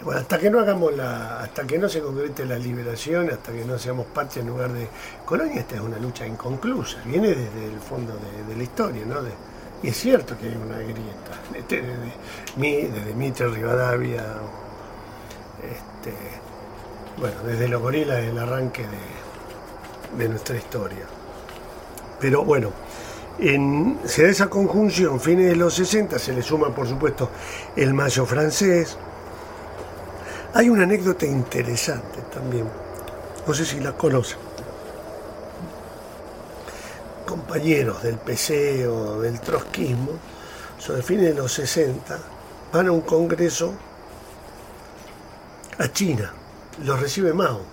Bueno, hasta que no se concrete la liberación, hasta que no seamos patria en lugar de colonia, esta es una lucha inconclusa, viene desde el fondo de la historia, ¿no? Y es cierto que hay una grieta, desde Mitre, Rivadavia, bueno, desde los gorilas del arranque de nuestra historia. Pero bueno, se da esa conjunción, fines de los 60, se le suma por supuesto el Mayo francés. Hay una anécdota interesante también, no sé si la conocen. Compañeros del PC o del trotskismo, sobre fines de los 60, van a un congreso a China, los recibe Mao.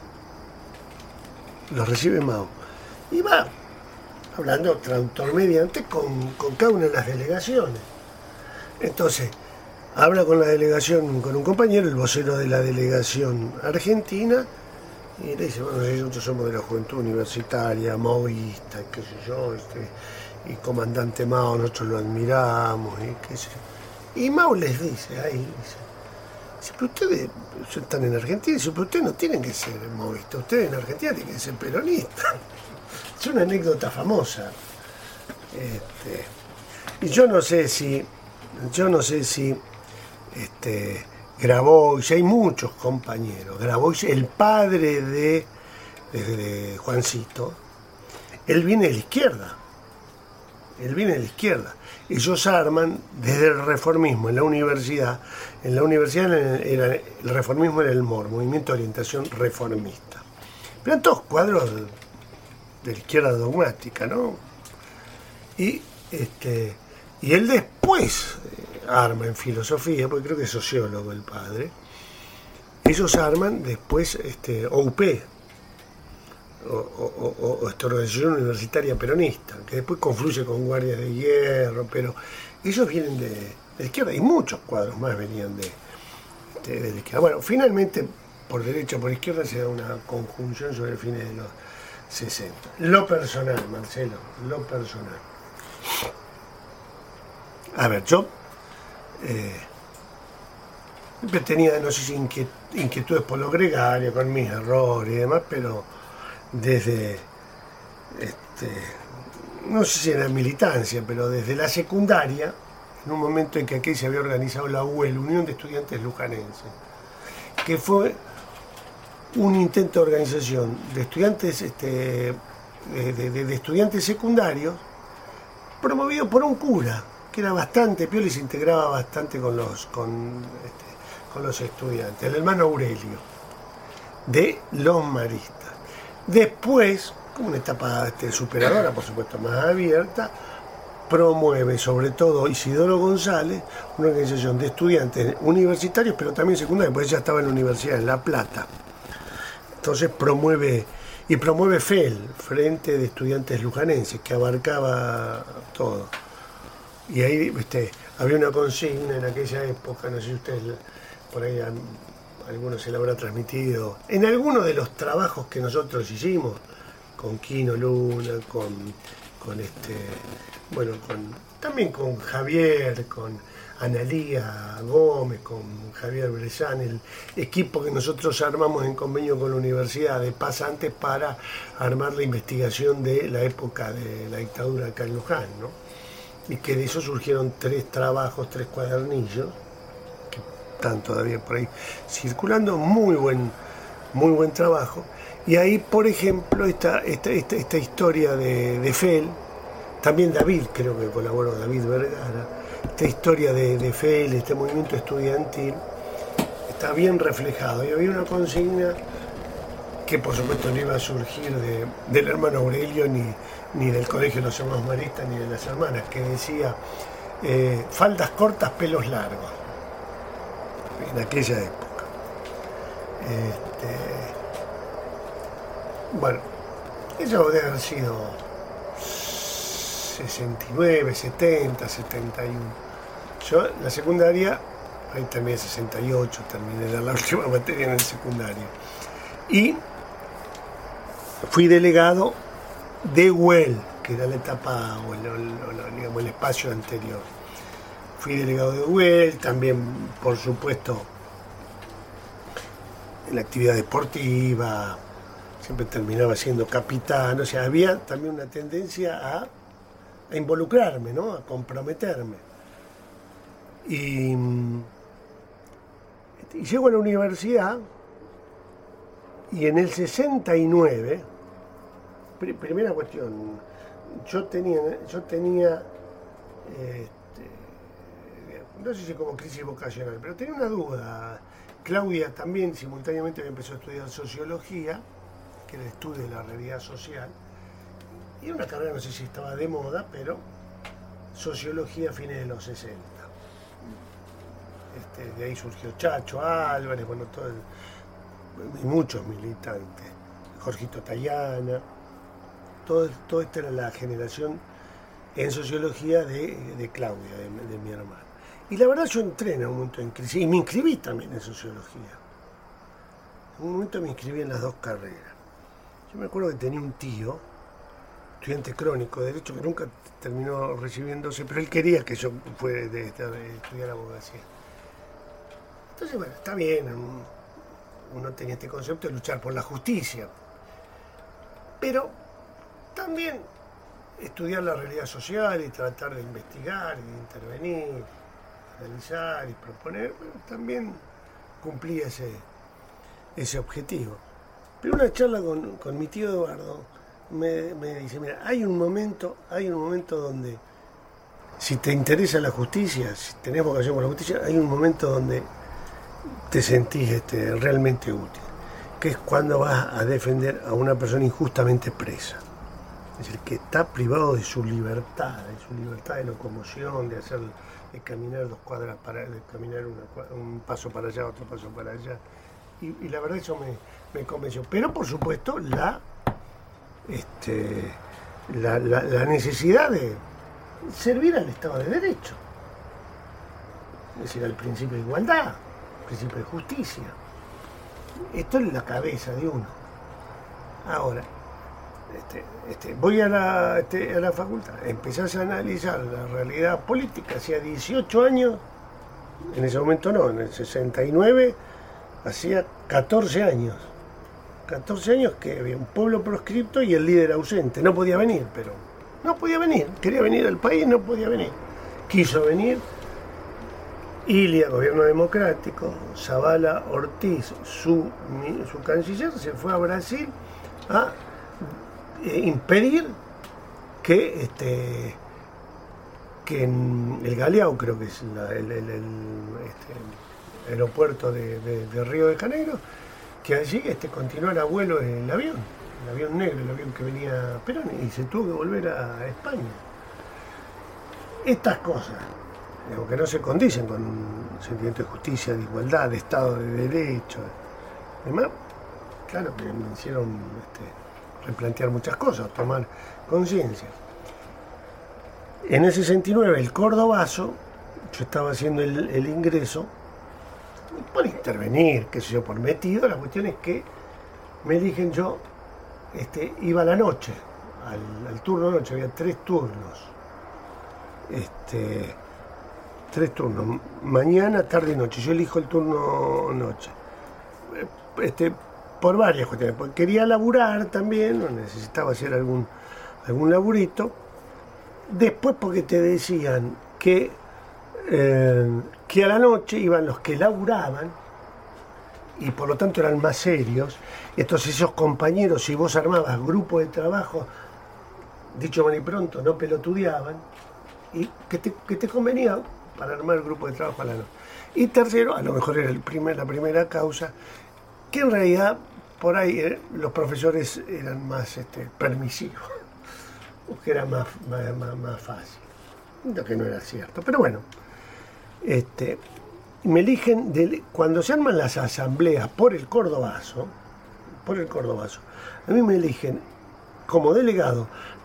Y va hablando traductor mediante con cada una de las delegaciones. Entonces, habla con la delegación, con un compañero, el vocero de la delegación argentina, y le dice, bueno, nosotros somos de la juventud universitaria, maoísta, qué sé yo, y comandante Mao, nosotros lo admiramos, y qué sé yo. Y Mao les dice, pero ustedes están en Argentina, pero ustedes no tienen que ser maoístas, ustedes en Argentina tienen que ser peronistas. Es una anécdota famosa. Y yo no sé si Grabois, hay muchos compañeros. Grabois, el padre de Juancito, él viene de la izquierda. Ellos arman desde el reformismo en la universidad. En la universidad el reformismo era el MOR, Movimiento de Orientación Reformista. Pero eran todos cuadros de la izquierda dogmática, ¿no? Y él después arma en filosofía, porque creo que es sociólogo el padre. Ellos arman después OUP, o esta organización universitaria peronista, que después confluye con Guardias de Hierro, pero ellos vienen de la izquierda, y muchos cuadros más venían de la izquierda. Bueno, finalmente, por derecha o por izquierda, se da una conjunción sobre el fines de los 60. Lo personal, Marcelo, lo personal. A ver, yo siempre tenía, no sé si inquietudes por lo gregario, con mis errores y demás, pero desde, no sé si era militancia, pero desde la secundaria, en un momento en que aquí se había organizado la UEL, Unión de Estudiantes Lujanenses, que fue un intento de organización de estudiantes, de estudiantes secundarios, promovido por un cura, que era bastante piola y se integraba bastante con los estudiantes, el hermano Aurelio, de los maristas. Después, como una etapa superadora, por supuesto más abierta, promueve sobre todo Isidoro González, una organización de estudiantes universitarios, pero también secundarios, porque ella estaba en la universidad en La Plata. Entonces promueve FEL, Frente de Estudiantes Lujanenses, que abarcaba todo. Y ahí había una consigna en aquella época, no sé si ustedes por ahí algunos se la habrá transmitido, en algunos de los trabajos que nosotros hicimos, con Quino Luna, también con Javier, con Analía Gómez, con Javier Brezán, el equipo que nosotros armamos en convenio con la Universidad de pasantes para armar la investigación de la época de la dictadura acá en Luján, ¿no? Y que de eso surgieron 3 trabajos, 3 cuadernillos, que están todavía por ahí circulando, muy buen trabajo. Y ahí, por ejemplo, esta historia de FEL, también David, creo que colaboró, David Vergara, esta historia de FEL, este movimiento estudiantil, está bien reflejado. Y había una consigna que por supuesto no iba a surgir del hermano Aurelio, ni del Colegio de los Hermanos Maristas, ni de las hermanas, que decía faldas cortas, pelos largos, en aquella época. Bueno, eso debe haber sido 69, 70, 71. Yo en la secundaria, ahí terminé 68, terminé la última materia en el secundario. Y fui delegado de UEL, que era la etapa, digamos, el espacio anterior. Fui delegado de UEL, también, por supuesto, en la actividad deportiva, siempre terminaba siendo capitán, o sea, había también una tendencia a involucrarme, ¿no? A comprometerme. Y llego a la universidad y en el 69, primera cuestión, yo tenía no sé si como crisis vocacional, pero tenía una duda. Claudia también simultáneamente empezó a estudiar sociología, que era el estudio de la realidad social, y una carrera, no sé si estaba de moda, pero sociología a fines de los 60. De ahí surgió Chacho Álvarez, bueno, y muchos militantes, Jorgito Tayana, todo esta era la generación en sociología de Claudia, de mi hermano. Y la verdad yo entré en un momento en crisis, y me inscribí también en sociología. En un momento me inscribí en las dos carreras. Yo me acuerdo que tenía un tío, estudiante crónico de Derecho, que nunca terminó recibiéndose, pero él quería que yo fuera de estudiar abogacía. Entonces, bueno, está bien, uno tenía este concepto de luchar por la justicia, pero también estudiar la realidad social y tratar de investigar y de intervenir, analizar y proponer, bueno, también cumplía ese objetivo. Pero una charla con mi tío Eduardo me dice, mira, hay un momento donde, si te interesa la justicia, si tenés vocación por la justicia, hay un momento donde te sentís realmente útil, que es cuando vas a defender a una persona injustamente presa. Es decir, que está privado de su libertad de locomoción, de caminar 2 cuadras, de caminar un paso para allá, otro paso para allá. Y la verdad eso me convenció. Pero por supuesto la necesidad de servir al Estado de Derecho. Es decir, al principio de igualdad, al principio de justicia. Esto es la cabeza de uno. Ahora, voy a la facultad, empezás a analizar la realidad política. Hacía 18 años, en ese momento no, en el 69, hacía 14 años que había un pueblo proscripto y el líder ausente. No podía venir, quería venir al país, no podía venir. Quiso venir, Ilia, gobierno democrático, Zavala Ortiz, su canciller, se fue a Brasil a impedir que en el Galeão, creo que es el aeropuerto de Río de Janeiro, que allí continuara vuelo el avión negro, el avión que venía Perón, y se tuvo que volver a España. Estas cosas, que no se condicen con un sentimiento de justicia, de igualdad, de Estado de Derecho, además, claro que me hicieron replantear muchas cosas, tomar conciencia. En el 69, el Cordobazo, yo estaba haciendo el ingreso, por intervenir, qué sé yo, por metido. La cuestión es que me eligen, yo iba a la noche, al turno noche, había 3 turnos. 3 turnos, mañana, tarde y noche. Yo elijo el turno noche. Por varias cuestiones, porque quería laburar también, necesitaba hacer algún laburito. Después porque te decían que a la noche iban los que laburaban y por lo tanto eran más serios. Entonces esos compañeros, si vos armabas grupos de trabajo, dicho mal y pronto, no pelotudeaban, y que te convenía para armar el grupo de trabajo a la noche. Y tercero, a lo mejor era la primera causa, que en realidad por ahí los profesores eran más permisivos, que era más fácil, lo que no era cierto. Pero bueno, me eligen, cuando se arman las asambleas por el Cordobazo, a mí me eligen como delegado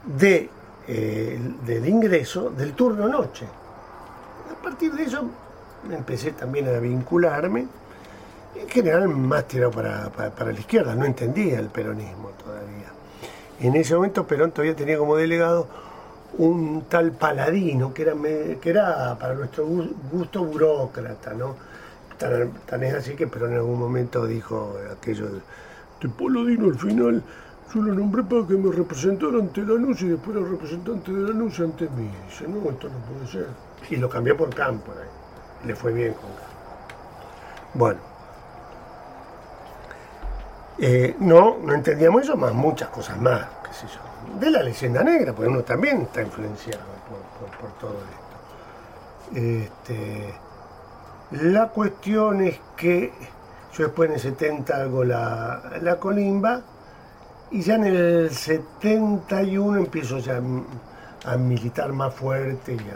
del ingreso del turno noche. A partir de eso empecé también a vincularme, en general más tirado para la izquierda, no entendía el peronismo todavía. En ese momento Perón todavía tenía como delegado un tal Paladino, que era para nuestro gusto burócrata, ¿no? Tan es así que Perón en algún momento dijo aquello de Palladino al final, yo lo nombré para que me representara ante Lanús y después era representante de Lanús ante mí. Dice, no, esto no puede ser. Y lo cambió por Campo, le fue bien con Campo. Bueno. No entendíamos eso, más muchas cosas más, qué sé yo. De la leyenda negra, porque uno también está influenciado por todo esto. La cuestión es que yo después en el 70 hago la colimba y ya en el 71 empiezo ya a militar más fuerte y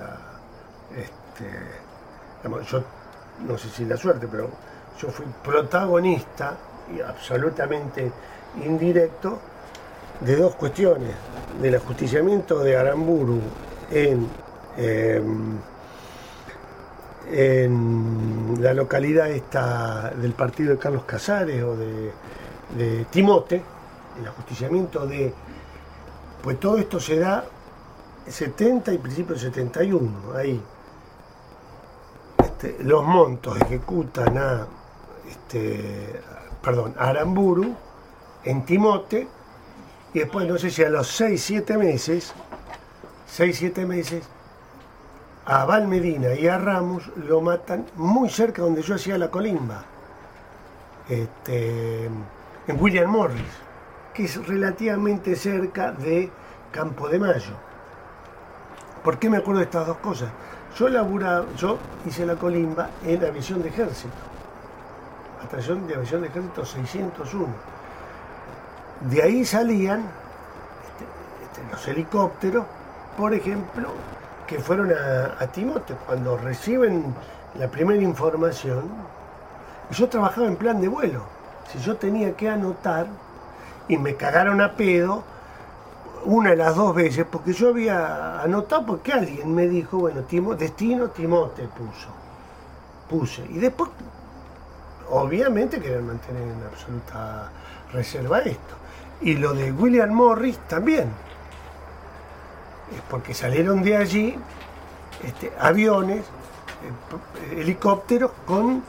yo no sé si la suerte, pero yo fui protagonista y absolutamente indirecto de dos cuestiones: del ajusticiamiento de Aramburu en la localidad esta del partido de Carlos Casares o de Timote, el ajusticiamiento pues todo esto se da 70 y principio del 71, ahí los montos ejecutan a Aramburu en Timote, y después no sé si a los 6-7 meses a Valmedina y a Ramos lo matan muy cerca donde yo hacía la colimba, en William Morris, que es relativamente cerca de Campo de Mayo. ¿Por qué me acuerdo de estas dos cosas? Yo hice la colimba en aviación de ejército, atracción de aviación de ejército 601. De ahí salían los helicópteros, por ejemplo, que fueron a Timote. Cuando reciben la primera información, yo trabajaba en plan de vuelo. Si yo tenía que anotar, y me cagaron a pedo una de las dos veces, porque yo había anotado porque alguien me dijo, bueno, destino Timote puse. Y después, obviamente, querían mantener en absoluta reserva esto. Y lo de William Morris también. Es porque salieron de allí aviones, helicópteros con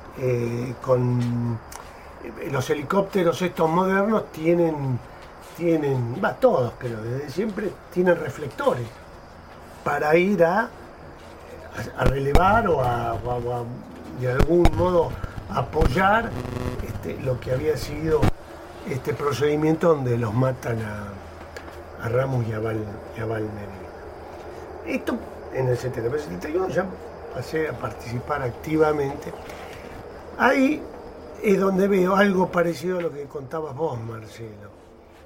los helicópteros estos modernos tienen, todos creo, desde siempre tienen reflectores para ir a relevar o a de algún modo apoyar lo que había sido este procedimiento donde los matan a Ramos y a Valmedina. Esto en el 70, pero en el 71 ya pasé a participar activamente. Ahí es donde veo algo parecido a lo que contabas vos, Marcelo.